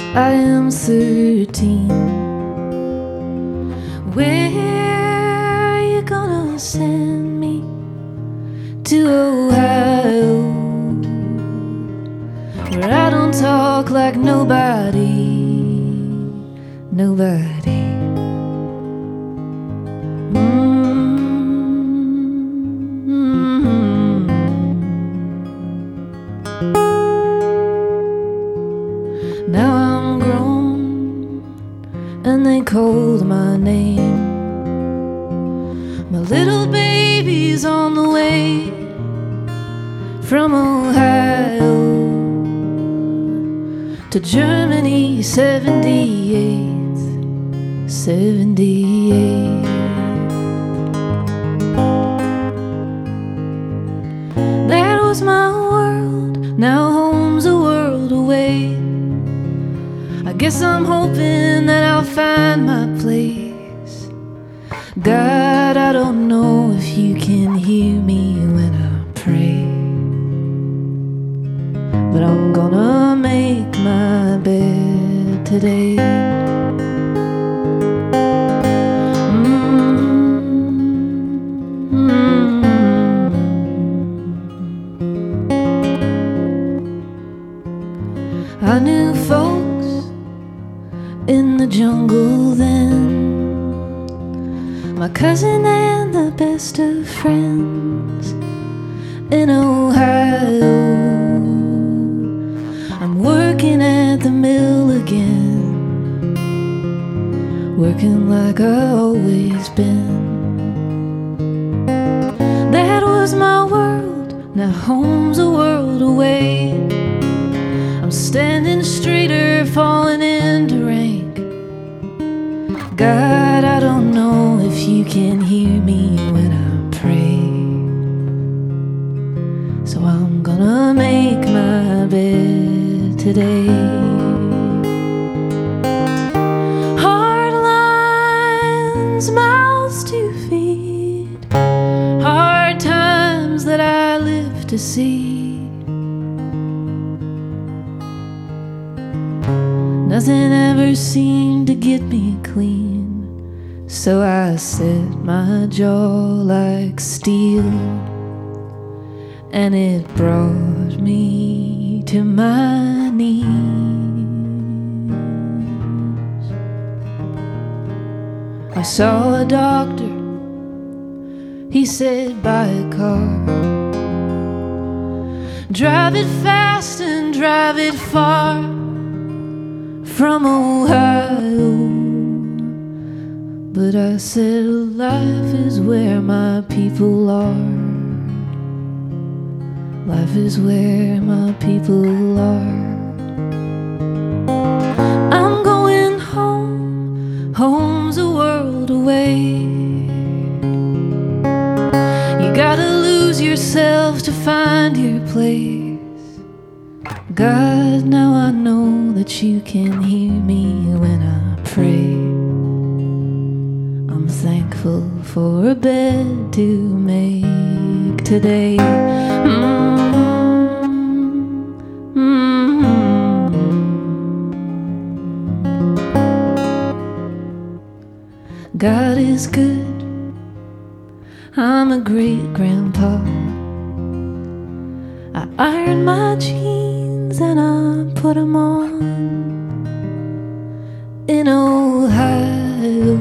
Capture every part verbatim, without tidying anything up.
I am thirteen. Where are you gonna send me? To Ohio, where I don't talk like nobody, nobody. Mm-hmm. Now I'm grown and they called my name. My little baby's on the way from Ohio to Germany, seventy-eight, seventy-eight. That was my world, now home's a world away. I guess I'm hoping that I'll find my place. God, I don't know if you can hear me when I pray, but I'm gonna make my bed today. Mm-hmm. I knew folks in the jungle then, my cousin and the best of friends in Ohio. I'm working at the mill again, working like I've always been. That was my world, now home's a world away. I'm standing straighter, falling into rank. God, I don't know if you can hear me when I pray, so I'm gonna make my bed today. Hard lines, mouths to feed, hard times that I live to see. Nothing ever seemed to get me clean, so I set my jaw like steel, and it brought me to my knees. I saw a doctor, he said buy a car, drive it fast and drive it far from Ohio. But I said life is where my people are, life is where my people are. I'm going home, home's a world away. You gotta lose yourself to find your place. God, now I know that you can hear me when I pray. I'm thankful for a bed to make today. Mm-hmm. Mm-hmm. God is good, I'm a great grandpa. I iron my jeans and I put them on in Ohio.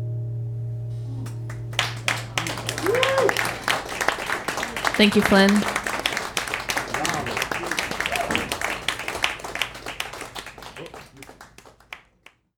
Thank you, Flynn.